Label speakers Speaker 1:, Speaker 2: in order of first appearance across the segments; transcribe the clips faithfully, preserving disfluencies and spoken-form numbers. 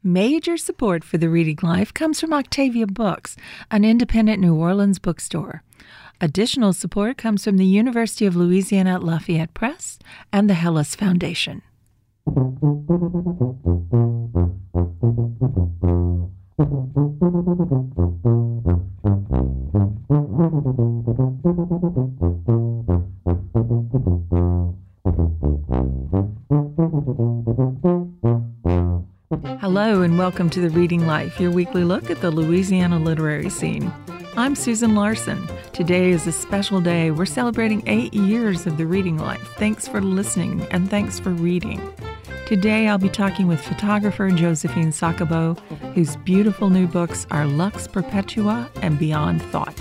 Speaker 1: Major support for the Reading Life comes from Octavia Books, an independent New Orleans bookstore. Additional support comes from the University of Louisiana at Lafayette Press and the Hellas Foundation. Hello and welcome to The Reading Life, your weekly look at the Louisiana literary scene. I'm Susan Larson. Today is a special day. We're celebrating eight years of The Reading Life. Thanks for listening and thanks for reading. Today I'll be talking with photographer Josephine Sacabo, whose beautiful new books are Lux Perpetua and Beyond Thought.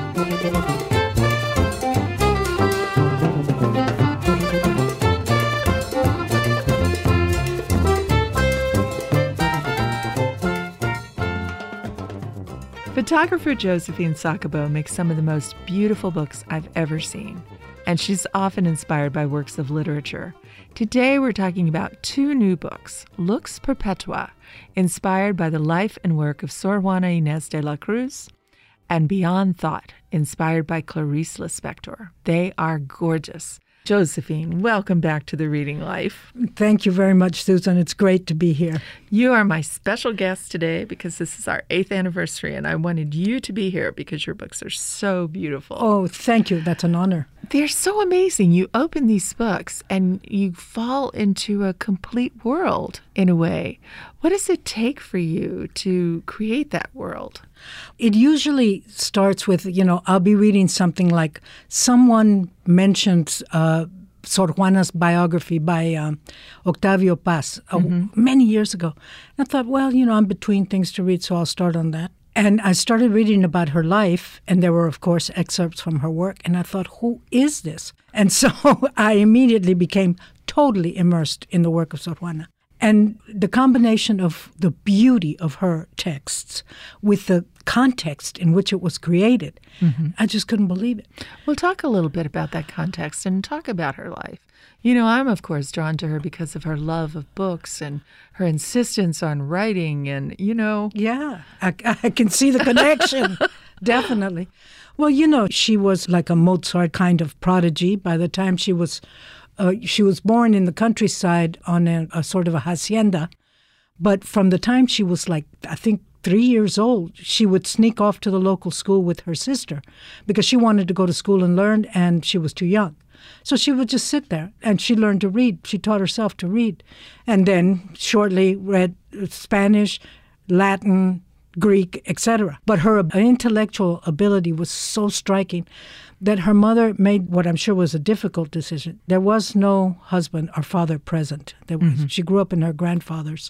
Speaker 1: Photographer Josephine Sacabo makes some of the most beautiful books I've ever seen, and she's often inspired by works of literature. Today we're talking about two new books, Lux Perpetua, inspired by the life and work of Sor Juana Inés de la Cruz, and Beyond Thought, inspired by Clarice Lispector. They are gorgeous. Josephine, welcome back to The Reading Life.
Speaker 2: Thank you very much, Susan. It's great to be here.
Speaker 1: You are my special guest today because this is our eighth anniversary, and I wanted you to be here because your books are so beautiful.
Speaker 2: Oh, thank you. That's an honor.
Speaker 1: They're so amazing. You open these books and you fall into a complete world in a way. What does it take for you to create that world?
Speaker 2: It usually starts with, you know, I'll be reading something like someone mentioned uh, Sor Juana's biography by um, Octavio Paz uh, mm-hmm. many years ago. And I thought, well, you know, I'm between things to read, so I'll start on that. And I started reading about her life, and there were, of course, excerpts from her work. And I thought, who is this? And so I immediately became totally immersed in the work of Sor Juana. And the combination of the beauty of her texts with the context in which it was created, mm-hmm. I just couldn't believe it.
Speaker 1: Well, talk a little bit about that context and talk about her life. You know, I'm, of course, drawn to her because of her love of books and her insistence on writing and, you know.
Speaker 2: Yeah, I, I can see the connection, definitely. Well, you know, she was like a Mozart kind of prodigy. By the time she was Uh, she was born in the countryside on a, a sort of a hacienda, but from the time she was like, I think, three years old, she would sneak off to the local school with her sister because she wanted to go to school and learn, and she was too young. So she would just sit there, and she learned to read. She taught herself to read, and then shortly read Spanish, Latin, Greek, et cetera. But her intellectual ability was so striking that her mother made what I'm sure was a difficult decision. There was no husband or father present. There was, mm-hmm. She grew up in her grandfather's.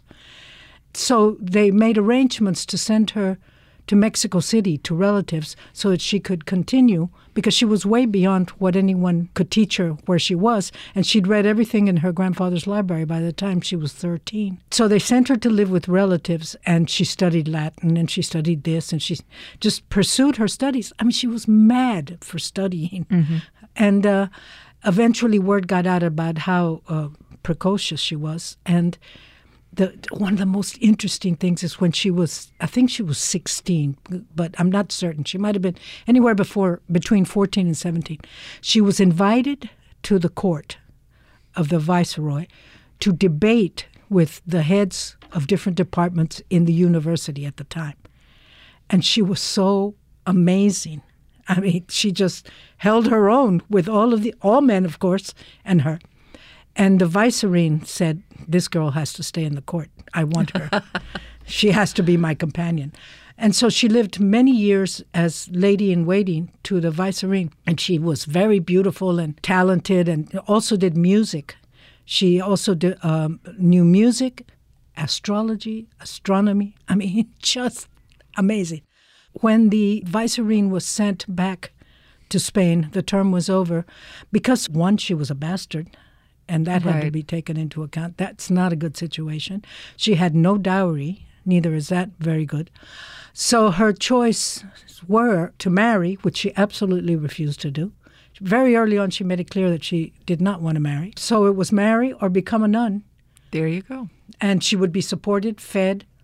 Speaker 2: So they made arrangements to send her to Mexico City to relatives so that she could continue, because she was way beyond what anyone could teach her where she was, and she'd read everything in her grandfather's library by the time she was thirteen. So they sent her to live with relatives, and she studied Latin, and she studied this, and she just pursued her studies. I mean, she was mad for studying. Mm-hmm. And uh, eventually word got out about how uh, precocious she was, and The, one of the most interesting things is when she was, I think she was sixteen, but I'm not certain. She might have been anywhere before between fourteen and seventeen. She was invited to the court of the viceroy to debate with the heads of different departments in the university at the time. And she was so amazing. I mean, she just held her own with all of the, all men, of course, and her. And the viceroy said, this girl has to stay in the court. I want her. She has to be my companion. And so she lived many years as lady-in-waiting to the viceroy. And she was very beautiful and talented and also did music. She also did, um, knew music, astrology, astronomy. I mean, just amazing. When the viceroy was sent back to Spain, the term was over, because, one, she was a bastard, and that had right. to be taken into account. That's not a good situation. She had no dowry, neither is that very good. So her choices were to marry, which she absolutely refused to do. Very early on, she made it clear that she did not want to marry. So it was marry or become a nun.
Speaker 1: There you go.
Speaker 2: And she would be supported, fed,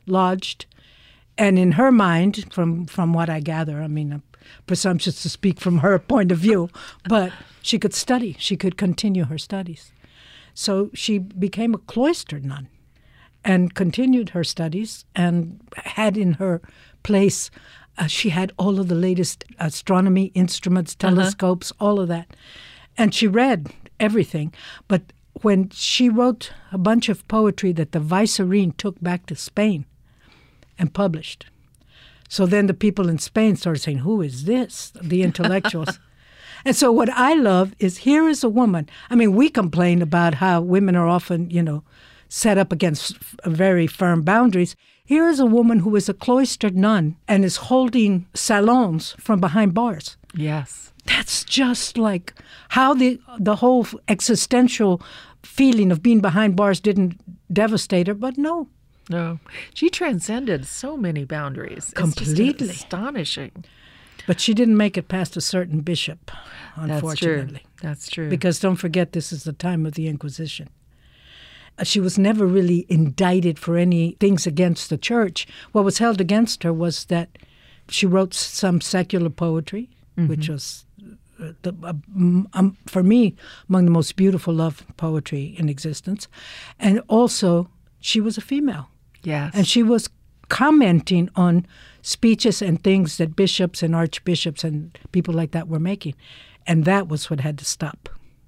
Speaker 2: lodged. And in her mind, from, from what I gather, I mean, I'm presumptuous to speak from her point of view, but she could study. She could continue her studies. So she became a cloistered nun and continued her studies and had in her place, uh, she had all of the latest astronomy instruments, telescopes, uh-huh. all of that. And she read everything. But when she wrote a bunch of poetry that the Vicereine took back to Spain and published. So then the people in Spain started saying, who is this? The intellectuals. And so what I love is here is a woman. I mean, we complain about how women are often, you know, set up against very firm boundaries. Here is a woman who is a cloistered nun and is holding salons from behind bars.
Speaker 1: Yes.
Speaker 2: That's just like how the the whole existential feeling of being behind bars didn't devastate her, but no.
Speaker 1: No. She transcended so many boundaries.
Speaker 2: Completely.
Speaker 1: It's just astonishing.
Speaker 2: But she didn't make it past a certain bishop, unfortunately.
Speaker 1: That's true. That's true.
Speaker 2: Because don't forget, this is the time of the Inquisition. She was never really indicted for any things against the church. What was held against her was that she wrote some secular poetry, mm-hmm. which was, uh, the, uh, um, for me, among the most beautiful love poetry in existence. And also, she was a female.
Speaker 1: Yes.
Speaker 2: And she was commenting on speeches and things that bishops and archbishops and people like that were making. And that was what had to stop.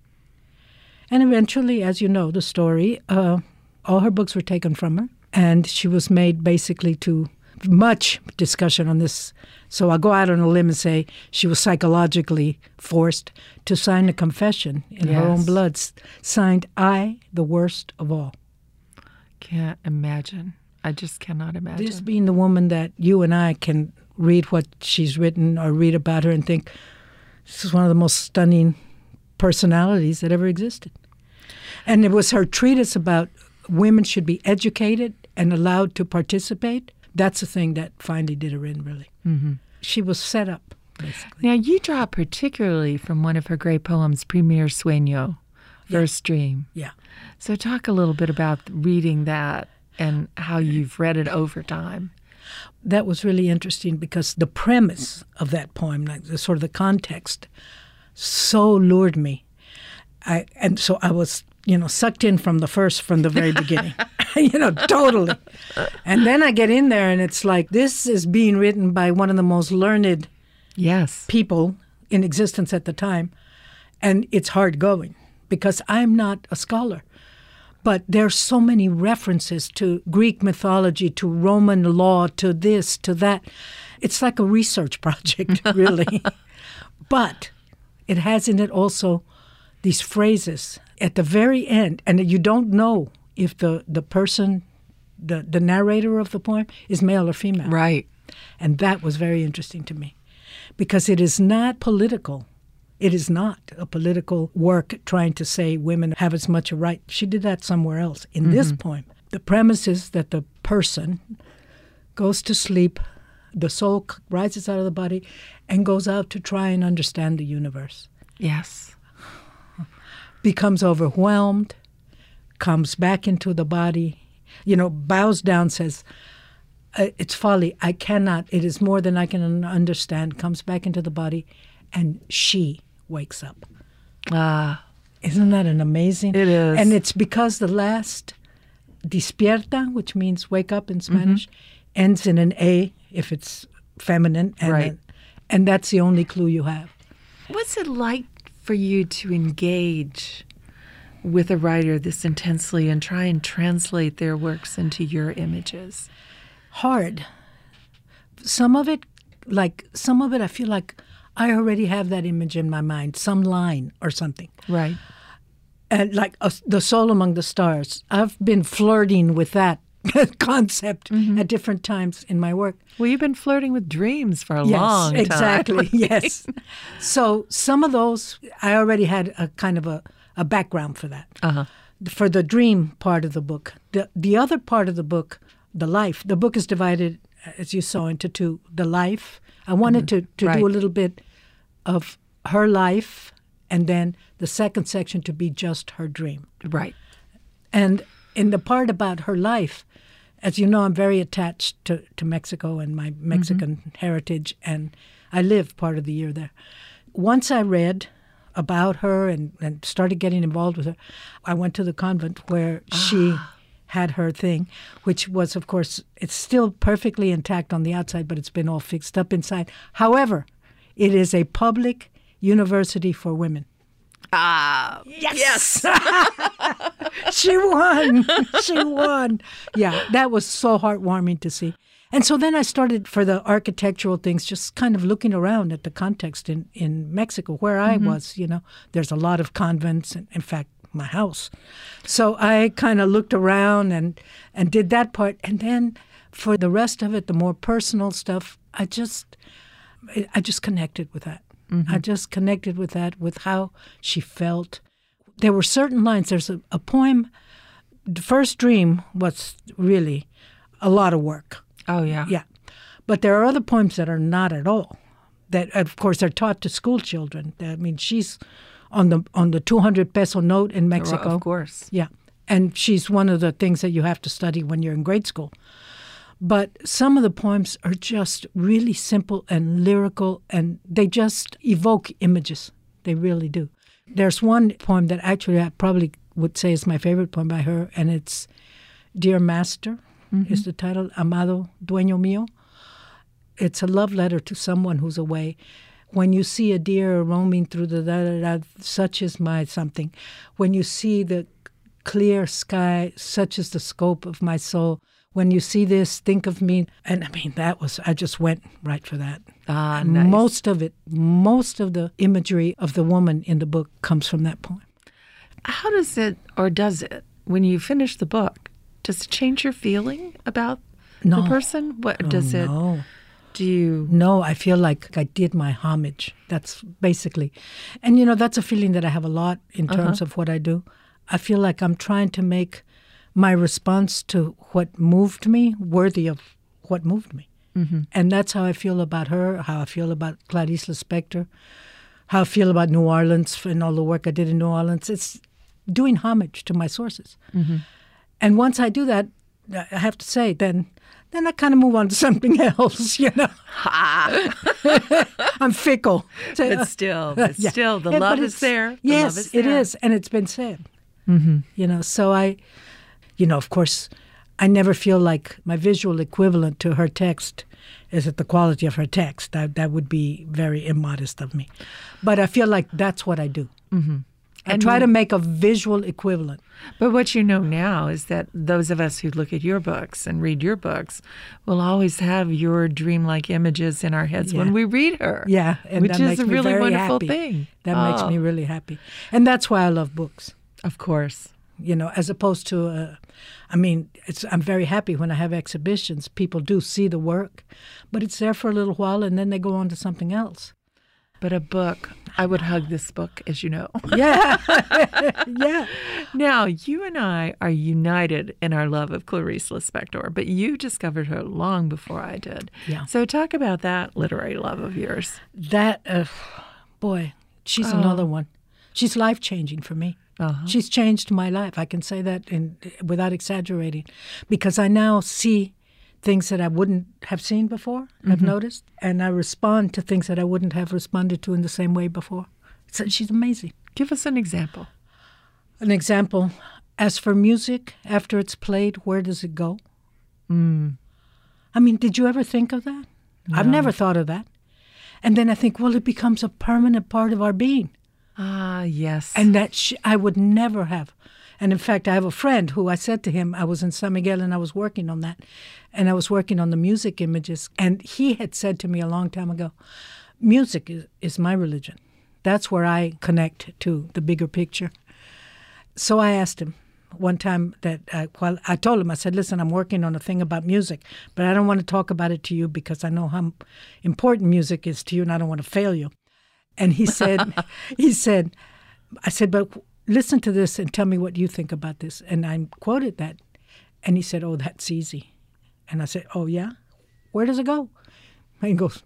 Speaker 2: And eventually, as you know, the story, uh, all her books were taken from her. And she was made basically to much discussion on this. So I'll go out on a limb and say she was psychologically forced to sign a confession in
Speaker 1: yes.
Speaker 2: her own blood, signed, I, the worst of all.
Speaker 1: Can't imagine. I just cannot imagine.
Speaker 2: This being the woman that you and I can read what she's written or read about her and think, this is one of the most stunning personalities that ever existed. And it was her treatise about women should be educated and allowed to participate. That's the thing that finally did her in, really. Mm-hmm. She was set up, basically.
Speaker 1: Now, you draw particularly from one of her great poems, Primer Sueño, First
Speaker 2: yeah.
Speaker 1: Dream.
Speaker 2: Yeah.
Speaker 1: So talk a little bit about reading that and how you've read it over time.
Speaker 2: That was really interesting because the premise of that poem, like the sort of the context, so lured me. I and so I was, you know, sucked in from the first, from the very beginning. you know, totally. And then I get in there and it's like, this is being written by one of the most learned
Speaker 1: yes.
Speaker 2: people in existence at the time. And it's hard going because I'm not a scholar. But there's so many references to Greek mythology, to Roman law, to this, to that. It's like a research project, really. But it has in it also these phrases at the very end, and you don't know if the, the person, the, the narrator of the poem, is male or female.
Speaker 1: Right.
Speaker 2: And that was very interesting to me because it is not political. It is not a political work trying to say women have as much a right. She did that somewhere else. In mm-hmm. this poem, the premise is that the person goes to sleep, the soul rises out of the body, and goes out to try and understand the universe.
Speaker 1: Yes.
Speaker 2: Becomes overwhelmed, comes back into the body, you know, bows down, says, it's folly, I cannot, it is more than I can understand, comes back into the body, and she wakes up.
Speaker 1: Ah.
Speaker 2: Isn't that an amazing?
Speaker 1: It is.
Speaker 2: And it's because the last despierta, which means wake up in Spanish, mm-hmm. ends in an A if it's feminine. And
Speaker 1: right.
Speaker 2: Then, and that's the only clue you have.
Speaker 1: What's it like for you to engage with a writer this intensely and try and translate their works into your images?
Speaker 2: Hard. Some of it, like, some of it I feel like I already have that image in my mind, some line or something.
Speaker 1: Right.
Speaker 2: And like uh, the soul among the stars. I've been flirting with that concept mm-hmm. at different times in my work.
Speaker 1: Well, you've been flirting with dreams for a
Speaker 2: yes,
Speaker 1: long time.
Speaker 2: Exactly, yes. So some of those, I already had a kind of a, a background for that.
Speaker 1: Uh-huh.
Speaker 2: For the dream part of the book. The, the other part of the book, the life, the book is divided, as you saw, into two. The life. I wanted mm-hmm. to, to
Speaker 1: right.
Speaker 2: do a little bit of her life, and then the second section to be just her dream.
Speaker 1: Right.
Speaker 2: And in the part about her life, as you know, I'm very attached to, to Mexico and my Mexican mm-hmm. heritage, and I live part of the year there. Once I read about her and, and started getting involved with her, I went to the convent where ah. she had her thing, which was, of course, it's still perfectly intact on the outside, but it's been all fixed up inside. However, it is a public university for women.
Speaker 1: Ah, yes.
Speaker 2: yes. She won. She won. Yeah, that was so heartwarming to see. And so then I started, for the architectural things, just kind of looking around at the context in, in Mexico, where I mm-hmm. was, you know. There's a lot of convents, and in fact, my house. So I kind of looked around and, and did that part. And then for the rest of it, the more personal stuff, I just, I just connected with that. Mm-hmm. I just connected with that, with how she felt. There were certain lines. There's a, a poem, The First Dream was really a lot of work.
Speaker 1: Oh, yeah.
Speaker 2: Yeah. But there are other poems that are not at all, that, of course, are taught to school children. I mean, she's on the on the two hundred peso note in Mexico.
Speaker 1: Of course.
Speaker 2: Yeah. And she's one of the things that you have to study when you're in grade school. But some of the poems are just really simple and lyrical, and they just evoke images. They really do. There's one poem that actually I probably would say is my favorite poem by her, and it's Dear Master mm-hmm. is the title, Amado Dueño Mío. It's a love letter to someone who's away. When you see a deer roaming through the da-da-da, such is my something. When you see the clear sky, such is the scope of my soul. When you see this, think of me. And I mean, that was, I just went right for that.
Speaker 1: Ah, nice.
Speaker 2: Most of it, most of the imagery of the woman in the book comes from that poem.
Speaker 1: How does it, or does it, when you finish the book, does it change your feeling about
Speaker 2: no.
Speaker 1: the person? What
Speaker 2: oh,
Speaker 1: does it,
Speaker 2: no.
Speaker 1: do you?
Speaker 2: No, I feel like I did my homage. That's basically, and you know, that's a feeling that I have a lot in terms uh-huh. of what I do. I feel like I'm trying to make my response to what moved me worthy of what moved me. Mm-hmm. And that's how I feel about her, how I feel about Clarice Lispector, how I feel about New Orleans and all the work I did in New Orleans. It's doing homage to my sources. Mm-hmm. And once I do that, I have to say, then then I kind of move on to something else, you know. I'm fickle. So,
Speaker 1: but still, but
Speaker 2: yeah.
Speaker 1: still, the
Speaker 2: yeah,
Speaker 1: love is there. The
Speaker 2: yes,
Speaker 1: love is
Speaker 2: it
Speaker 1: there.
Speaker 2: is, and it's been said.
Speaker 1: Mm-hmm.
Speaker 2: You know, so I... You know, of course, I never feel like my visual equivalent to her text is at the quality of her text. That that would be very immodest of me. But I feel like that's what I do. Mm-hmm. I
Speaker 1: and
Speaker 2: try
Speaker 1: you,
Speaker 2: to make a visual equivalent.
Speaker 1: But what you know now is that those of us who look at your books and read your books will always have your dreamlike images in our heads yeah. when we read her.
Speaker 2: Yeah, and
Speaker 1: which
Speaker 2: that
Speaker 1: is
Speaker 2: makes
Speaker 1: a
Speaker 2: me
Speaker 1: really
Speaker 2: very
Speaker 1: wonderful
Speaker 2: happy.
Speaker 1: thing.
Speaker 2: That
Speaker 1: oh.
Speaker 2: makes me really happy. And that's why I love books.
Speaker 1: Of course.
Speaker 2: You know, as opposed to, uh, I mean, it's, I'm very happy when I have exhibitions. People do see the work, but it's there for a little while and then they go on to something else.
Speaker 1: But a book, I would hug this book, as you know.
Speaker 2: Yeah, yeah.
Speaker 1: Now, you and I are united in our love of Clarice Lispector, but you discovered her long before I did.
Speaker 2: Yeah.
Speaker 1: So talk about that literary love of yours.
Speaker 2: That, uh, boy, she's
Speaker 1: oh.
Speaker 2: another one. She's life-changing for me. Uh-huh. She's changed my life. I can say that in, without exaggerating, because I now see things that I wouldn't have seen before, mm-hmm. I've noticed, and I respond to things that I wouldn't have responded to in the same way before. So she's amazing.
Speaker 1: Give us an example.
Speaker 2: An example. As for music, after it's played, where does it go? Mm. I mean, did you ever think of that? No. I've never thought of that. And then I think, well, it becomes a permanent part of our being.
Speaker 1: Ah, yes.
Speaker 2: And that sh- I would never have. And in fact, I have a friend who I said to him, I was in San Miguel and I was working on that. And I was working on the music images. And he had said to me a long time ago, music is, is my religion. That's where I connect to the bigger picture. So I asked him one time that, uh, while I told him, I said, listen, I'm working on a thing about music, but I don't want to talk about it to you because I know how important music is to you and I don't want to fail you. And he said, he said, I said, but listen to this and tell me what you think about this. And I quoted that. And he said, oh, that's easy. And I said, oh, yeah? Where does it go? And he goes,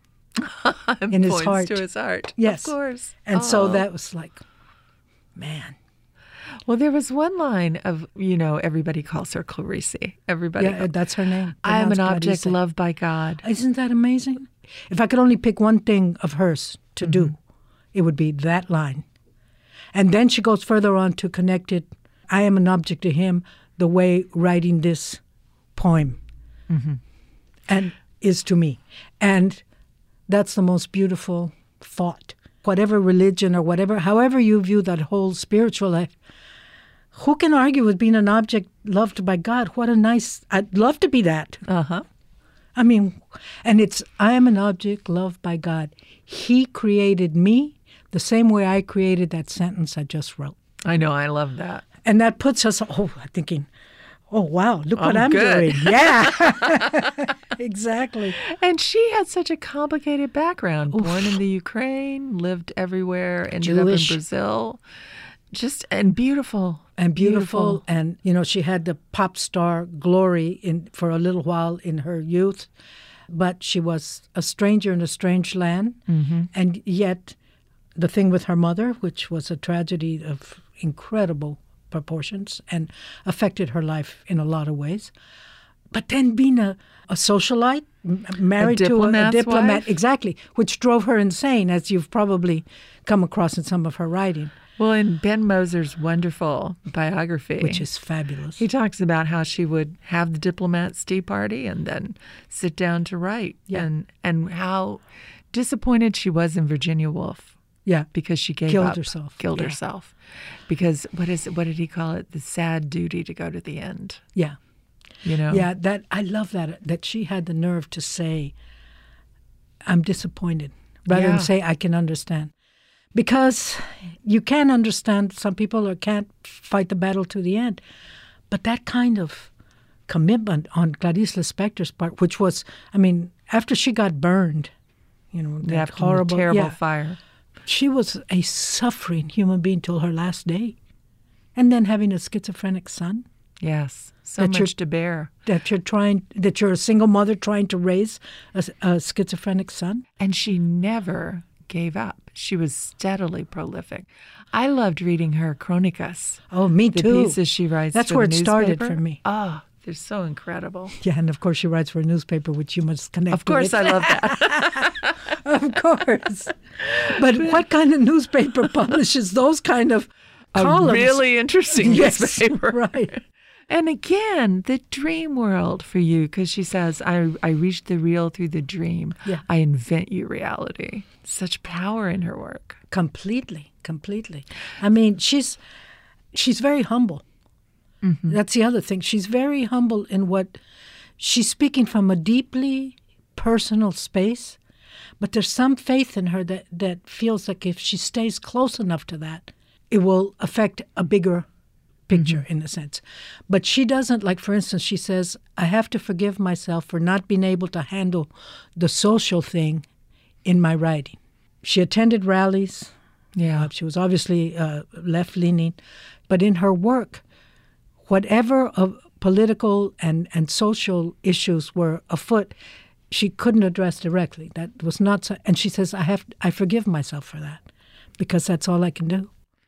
Speaker 2: in his heart.
Speaker 1: to his heart.
Speaker 2: Yes.
Speaker 1: Of course.
Speaker 2: And
Speaker 1: oh.
Speaker 2: so that was like, man.
Speaker 1: Well, there was one line of, you know, everybody calls her Clarice. Everybody.
Speaker 2: Yeah, that's her name.
Speaker 1: I am an
Speaker 2: Pronounced
Speaker 1: object
Speaker 2: Clarice.
Speaker 1: loved by God.
Speaker 2: Isn't that amazing? If I could only pick one thing of hers to do, it would be that line. And then she goes further on to connect it. I am an object to him, the way writing this poem
Speaker 1: Mm-hmm.
Speaker 2: and is to me. And that's the most beautiful thought. Whatever religion or whatever, however you view that whole spiritual life, who can argue with being an object loved by God? What a nice, I'd love to be that.
Speaker 1: Uh-huh.
Speaker 2: I mean, and it's, I am an object loved by God. He created me the same way I created that sentence I just wrote.
Speaker 1: I know. I love that.
Speaker 2: And that puts us, oh, thinking, oh, wow, look what
Speaker 1: I'm
Speaker 2: I'm
Speaker 1: good.
Speaker 2: doing. Yeah, exactly.
Speaker 1: And she had such a complicated background. Born in the Ukraine, lived everywhere, ended up in
Speaker 2: Jewish.
Speaker 1: Brazil. Just, and beautiful.
Speaker 2: And beautiful. And, you know, she had the pop star glory in for a little while in her youth. But she was a stranger in a strange land.
Speaker 1: Mm-hmm.
Speaker 2: And yet the thing with her mother, which was a tragedy of incredible proportions and affected her life in a lot of ways. But then being a, a socialite, m- married
Speaker 1: A
Speaker 2: to a, a
Speaker 1: diplomat's
Speaker 2: diplomat,
Speaker 1: wife?
Speaker 2: exactly, which drove her insane, as you've probably come across in some of her writing,
Speaker 1: Well, in Ben Moser's wonderful biography,
Speaker 2: which is fabulous.
Speaker 1: he talks about how she would have the diplomats' tea party and then sit down to write,
Speaker 2: Yeah.
Speaker 1: and and how disappointed she was in Virginia Woolf
Speaker 2: Yeah,
Speaker 1: because she gave
Speaker 2: Killed
Speaker 1: up,
Speaker 2: herself.
Speaker 1: killed
Speaker 2: Yeah.
Speaker 1: herself, because what is it? What did he call it? The sad duty to go to the end.
Speaker 2: yeah,
Speaker 1: You know?
Speaker 2: yeah. That I love that that she had the nerve to say, "I'm disappointed," rather
Speaker 1: Yeah.
Speaker 2: than say, "I can understand," because you can understand some people or can't fight the battle to the end, but that kind of commitment on Clarice Lispector's part, which was, I mean, after she got burned, you know, that
Speaker 1: After the
Speaker 2: horrible,
Speaker 1: terrible
Speaker 2: yeah,
Speaker 1: fire.
Speaker 2: she was a suffering human being till her last day, and then having a schizophrenic son.
Speaker 1: Yes, so
Speaker 2: That
Speaker 1: much
Speaker 2: you're-
Speaker 1: to bear.
Speaker 2: That you're trying, that you're a single mother trying to raise a, a schizophrenic son.
Speaker 1: And she never gave up. She was steadily prolific. I loved reading her Chronicas,
Speaker 2: Oh, me
Speaker 1: the
Speaker 2: too.
Speaker 1: pieces she writes.
Speaker 2: That's
Speaker 1: for
Speaker 2: where
Speaker 1: the
Speaker 2: it started
Speaker 1: newspaper.
Speaker 2: for me.
Speaker 1: Oh, they're so incredible.
Speaker 2: Yeah, and of course she writes for a newspaper, which you must connect.
Speaker 1: Of course,
Speaker 2: with.
Speaker 1: I love that.
Speaker 2: Of course. But what kind of newspaper publishes those kind of
Speaker 1: A
Speaker 2: columns?
Speaker 1: really interesting
Speaker 2: Yes,
Speaker 1: newspaper.
Speaker 2: right.
Speaker 1: And again, the dream world for you, because she says, I, I reach the real through the dream.
Speaker 2: Yeah.
Speaker 1: I invent you reality. Such power in her work.
Speaker 2: Completely, completely. I mean, she's she's very humble.
Speaker 1: Mm-hmm.
Speaker 2: That's the other thing. She's very humble in what she's speaking from a deeply personal space, but there's some faith in her that, that feels like if she stays close enough to that, it will affect a bigger picture
Speaker 1: Mm-hmm.
Speaker 2: in a sense. But she doesn't, like for instance, she says, I have to forgive myself for not being able to handle the social thing in my writing. She attended rallies.
Speaker 1: Yeah.
Speaker 2: Uh, she was obviously uh, left-leaning. But in her work, whatever of political and, and social issues were afoot, she couldn't address directly. That was not so, and she says, I have, I forgive myself for that because that's all I can do.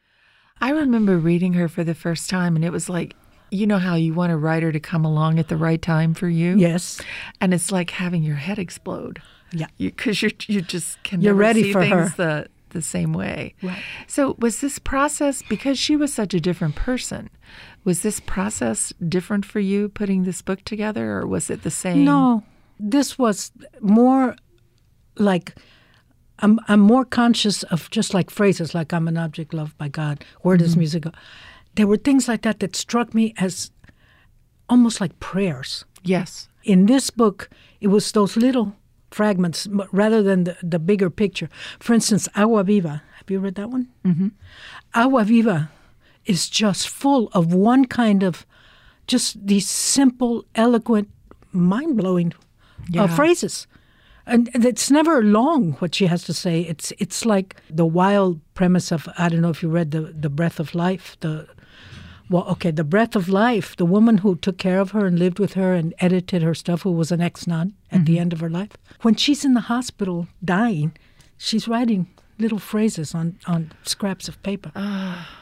Speaker 1: I remember reading her for the first time, and it was like, you know how you want a writer to come along at the right time for you?
Speaker 2: Yes.
Speaker 1: And it's like having your head explode.
Speaker 2: Yeah.
Speaker 1: Because you, you just can
Speaker 2: You're
Speaker 1: never
Speaker 2: ready
Speaker 1: see
Speaker 2: for
Speaker 1: things
Speaker 2: her.
Speaker 1: the the same way.
Speaker 2: Right.
Speaker 1: So was this process, because she was such a different person, was this process different for you putting this book together, or was it the same?
Speaker 2: No, this was more like I'm I'm more conscious of just like phrases like I'm an object loved by God. Where does music go? There were things like that that struck me as almost like prayers.
Speaker 1: Yes.
Speaker 2: In this book, it was those little fragments m- rather than the, the bigger picture. For instance, Agua Viva. Have you read that one? Mm-hmm. Agua Viva is just full of one kind of just these simple, eloquent, mind-blowing
Speaker 1: Yeah.
Speaker 2: uh, phrases. And it's never long what she has to say. It's it's like the wild premise of, I don't know if you read the, the Breath of Life, the Well, okay, the Breath of Life, the woman who took care of her and lived with her and edited her stuff, who was an ex-nun at the end of her life. When she's in the hospital dying, she's writing little phrases on, on scraps of paper.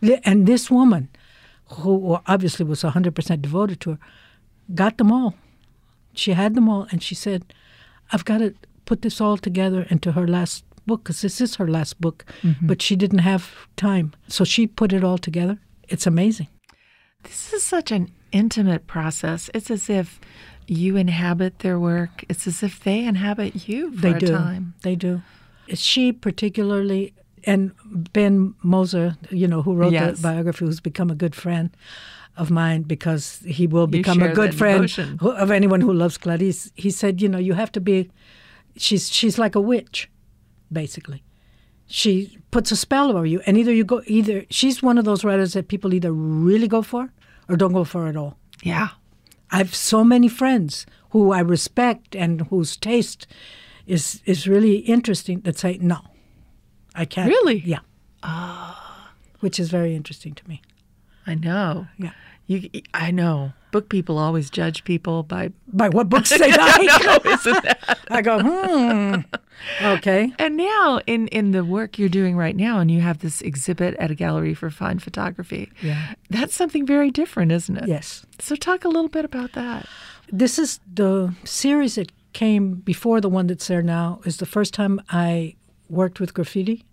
Speaker 2: And this woman, who obviously was one hundred percent devoted to her, got them all. She had them all, and she said, I've got to put this all together into her last book, because this is her last book, mm-hmm. but she didn't have time. So she put it all together. It's amazing.
Speaker 1: This is such an intimate process. It's as if you inhabit their work. It's as if they inhabit you for
Speaker 2: they
Speaker 1: a
Speaker 2: do.
Speaker 1: time.
Speaker 2: They do. She particularly, and Ben Moser, you know, who wrote
Speaker 1: Yes.
Speaker 2: the biography, who's become a good friend of mine because he will
Speaker 1: You
Speaker 2: become a
Speaker 1: share
Speaker 2: good
Speaker 1: that
Speaker 2: friend
Speaker 1: devotion.
Speaker 2: who- of anyone who loves Clarice. He said, you know, you have to be, she's she's like a witch, basically. She puts a spell over you, and either you go, either, she's one of those writers that people either really go for or don't go for at all.
Speaker 1: Yeah.
Speaker 2: I have so many friends who I respect and whose taste is is really interesting that say, no, I can't.
Speaker 1: Really?
Speaker 2: Yeah. Ah. Which is very interesting to me.
Speaker 1: I know.
Speaker 2: Yeah.
Speaker 1: You, I know. Book people always judge people by...
Speaker 2: By what books they like.
Speaker 1: No, isn't that?
Speaker 2: I go, hmm. Okay.
Speaker 1: And now, in, in the work you're doing right now, and you have this exhibit at a gallery for fine photography,
Speaker 2: Yeah.
Speaker 1: that's something very different, isn't it?
Speaker 2: Yes.
Speaker 1: So talk a little bit about that.
Speaker 2: This is the series that came before the one that's there now. Is the first time I worked with graffiti.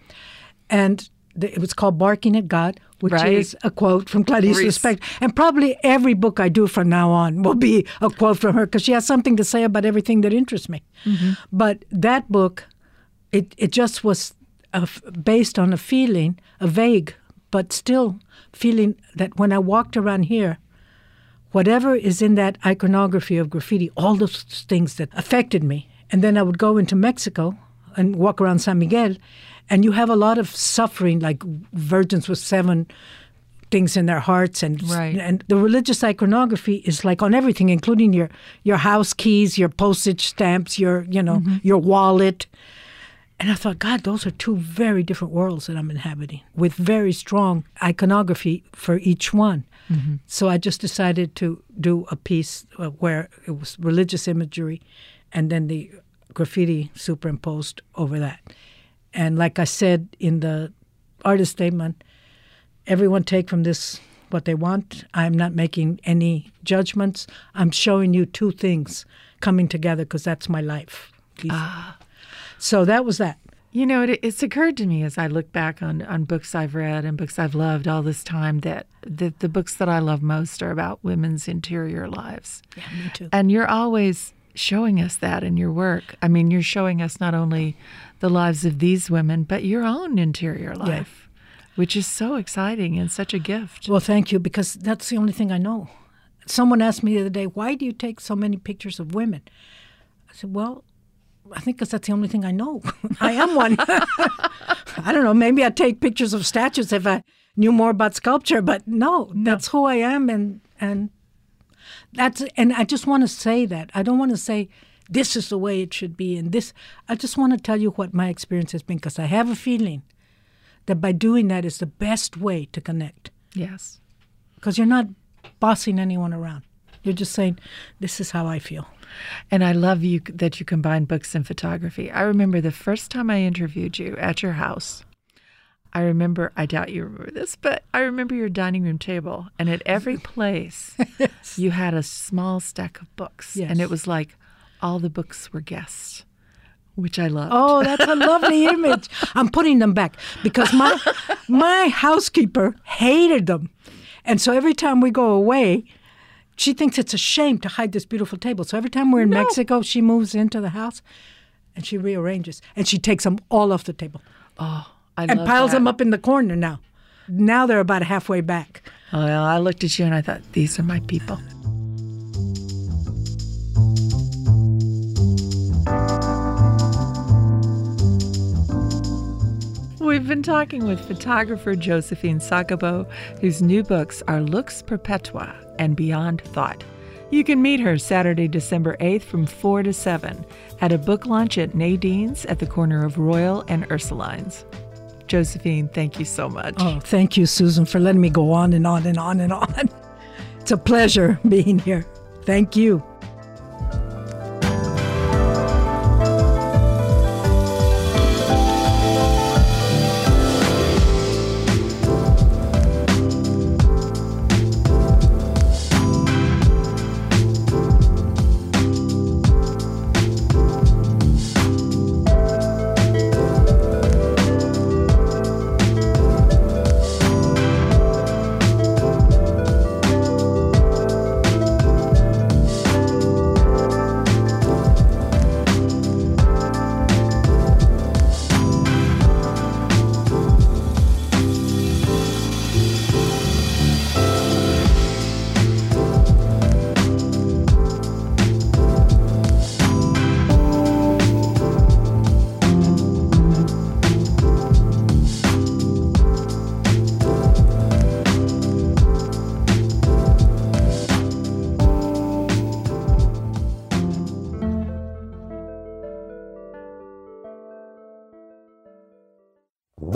Speaker 2: And the, it was called Barking at God, which
Speaker 1: Right.
Speaker 2: is a quote from Clarice
Speaker 1: Reese.
Speaker 2: Lispector. And probably every book I do from now on will be a quote from her because she has something to say about everything that interests me. Mm-hmm. But that book, it, it just was a f based on a feeling, a vague, but still feeling that when I walked around here, whatever is in that iconography of graffiti, all those things that affected me. And then I would go into Mexico and walk around San Miguel, and you have a lot of suffering, like virgins with seven things in their hearts. And
Speaker 1: Right.
Speaker 2: and the religious iconography is like on everything, including your, your house keys, your postage stamps, your, you know,
Speaker 1: Mm-hmm.
Speaker 2: your wallet. And I thought, God, those are two very different worlds that I'm inhabiting with very strong iconography for each one. Mm-hmm. So I just decided to do a piece uh, where it was religious imagery and then the graffiti superimposed over that. And like I said in the artist statement, everyone take from this what they want. I'm not making any judgments. I'm showing you two things coming together because that's my life. Ah. So that was that.
Speaker 1: You know, it, it's occurred to me as I look back on, on books I've read and books I've loved all this time that the, the books that I love most are about women's interior lives.
Speaker 2: Yeah, me too.
Speaker 1: And you're always showing us that in your work. I mean, you're showing us not only the lives of these women, but your own interior life, yeah. which is so exciting and such a gift.
Speaker 2: Well, thank you, because that's the only thing I know. Someone asked me the other day, why do you take so many pictures of women? I said, well, I think because that's the only thing I know. I am one. I don't know. Maybe I'd take pictures of statues if I knew more about sculpture, but no, no. that's who I am, and and that's and I just want to say that. I don't want to say this is the way it should be, and this. I just want to tell you what my experience has been, because I have a feeling that by doing that is the best way to connect.
Speaker 1: Yes.
Speaker 2: Because you're not bossing anyone around. You're just saying, this is how I feel.
Speaker 1: And I love you that you combine books and photography. I remember the first time I interviewed you at your house. I remember, I doubt you remember this, but I remember your dining room table. And at every place, yes. you had a small stack of books.
Speaker 2: Yes.
Speaker 1: And it was like all the books were guests, which I loved.
Speaker 2: Oh, that's a lovely image. I'm putting them back because my my housekeeper hated them. And so every time we go away, she thinks it's a shame to hide this beautiful table. So every time we're in
Speaker 1: no.
Speaker 2: Mexico, she moves into the house and she rearranges. And she takes them all off the table.
Speaker 1: Oh, I
Speaker 2: and
Speaker 1: love
Speaker 2: piles
Speaker 1: that.
Speaker 2: them up in the corner now. Now they're about halfway back.
Speaker 1: Oh, well, I looked at you and I thought, these are my people. We've been talking with photographer Josephine Sacabo, whose new books are Lux Perpetua and Beyond Thought. You can meet her Saturday, December eighth from four to seven at a book launch at Nadine's at the corner of Royal and Ursulines. Josephine, thank you so much.
Speaker 2: Oh, thank you, Susan, for letting me go on and on and on and on. It's a pleasure being here. Thank you.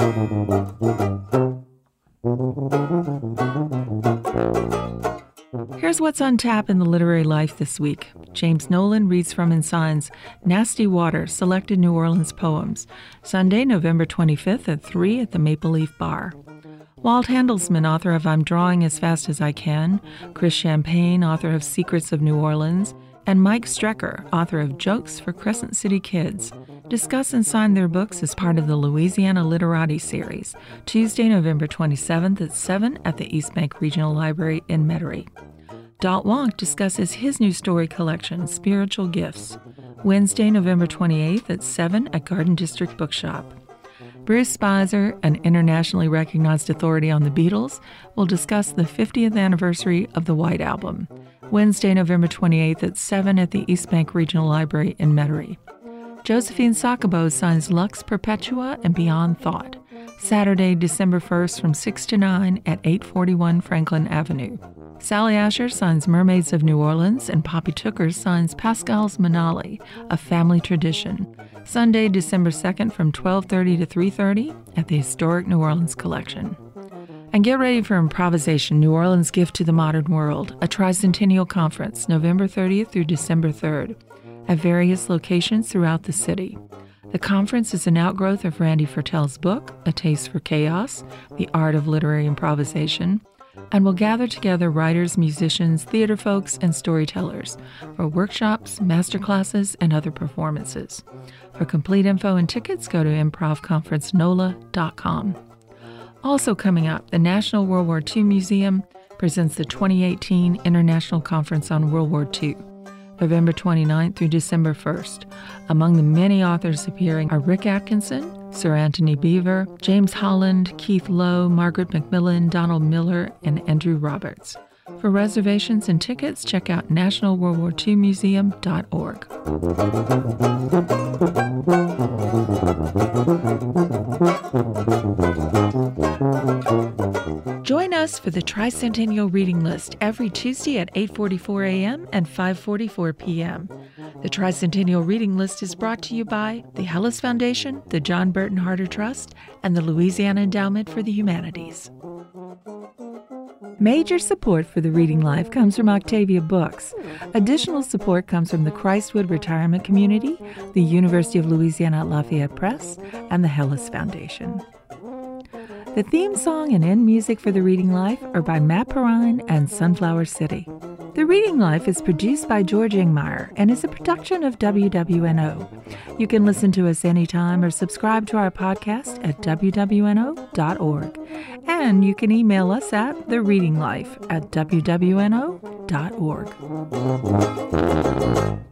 Speaker 1: Here's what's on tap in the literary life this week. James Nolan reads from and signs Nasty Water, Selected New Orleans Poems, Sunday, November twenty-fifth at three at the Maple Leaf Bar. Walt Handelsman, author of I'm Drawing as Fast as I Can, Chris Champagne, author of Secrets of New Orleans, and Mike Strecker, author of Jokes for Crescent City Kids, discuss and sign their books as part of the Louisiana Literati series, Tuesday, November twenty-seventh at seven at the East Bank Regional Library in Metairie. Dalt Wonk discusses his new story collection, Spiritual Gifts, Wednesday, November twenty-eighth at seven at Garden District Bookshop. Bruce Spicer, an internationally recognized authority on the Beatles, will discuss the fiftieth anniversary of the White Album, Wednesday, November twenty-eighth at seven at the East Bank Regional Library in Metairie. Josephine Sacabo signs Lux Perpetua and Beyond Thought, Saturday, December first from six to nine at eight forty-one Franklin Avenue. Sally Asher signs Mermaids of New Orleans, and Poppy Tooker signs Pascal's Manali, A Family Tradition, Sunday, December second from twelve thirty to three thirty at the Historic New Orleans Collection. And get ready for Improvisation, New Orleans' Gift to the Modern World, a tricentennial conference, November thirtieth through December third, at various locations throughout the city. The conference is an outgrowth of Randy Fertel's book, A Taste for Chaos, The Art of Literary Improvisation, and will gather together writers, musicians, theater folks, and storytellers for workshops, masterclasses, and other performances. For complete info and tickets, go to improv conference nola dot com. Also coming up, the National World War Two Museum presents the twenty eighteen International Conference on World War Two, November twenty-ninth through December first. Among the many authors appearing are Rick Atkinson, Sir Anthony Beaver, James Holland, Keith Lowe, Margaret Macmillan, Donald Miller, and Andrew Roberts. For reservations and tickets, check out national world war two museum dot org. Join us for the Tricentennial Reading List every Tuesday at eight forty-four a.m. and five forty-four p.m. The Tricentennial Reading List is brought to you by the Hellis Foundation, the John Burton Harder Trust, and the Louisiana Endowment for the Humanities. Major support for the Reading Life comes from Octavia Books. Additional support comes from the Christwood Retirement Community, the University of Louisiana at Lafayette Press, and the Hellis Foundation. The theme song and end music for The Reading Life are by Matt Perrine and Sunflower City. The Reading Life is produced by George Ingmeyer and is a production of W W N O. You can listen to us anytime or subscribe to our podcast at w w n o dot org. And you can email us at thereadinglife at w w n o dot org.